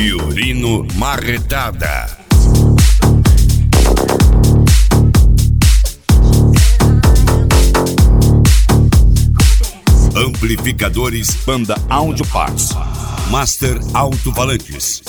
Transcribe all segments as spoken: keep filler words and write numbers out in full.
Fiorino Marretada. Amplificadores Panda Audio Parts. Master Alto-Falantes.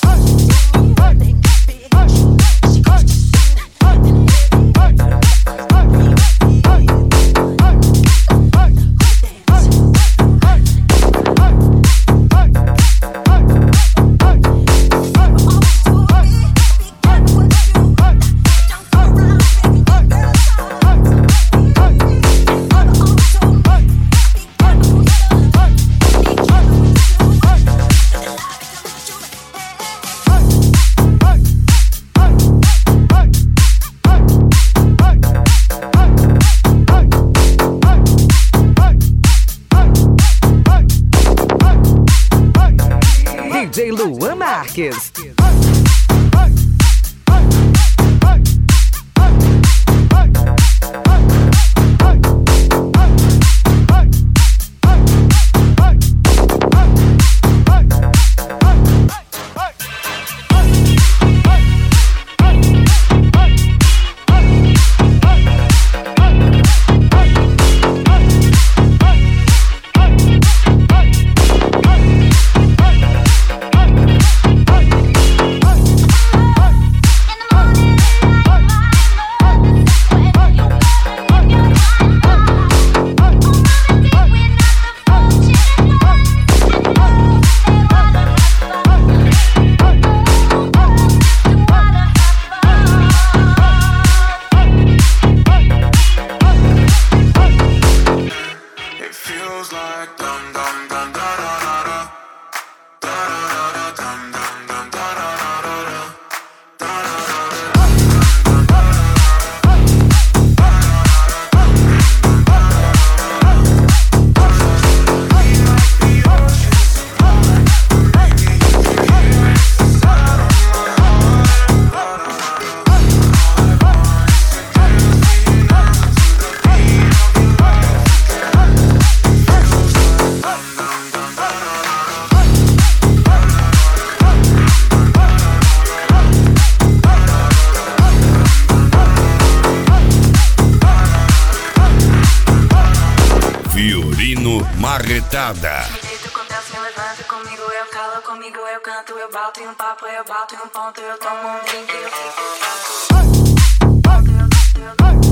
D J Luan Marques. Fiorino Marretada. Comigo eu calo, comigo eu canto, eu bato em um papo, eu bato em um ponto, eu tomo um drink, eu fico.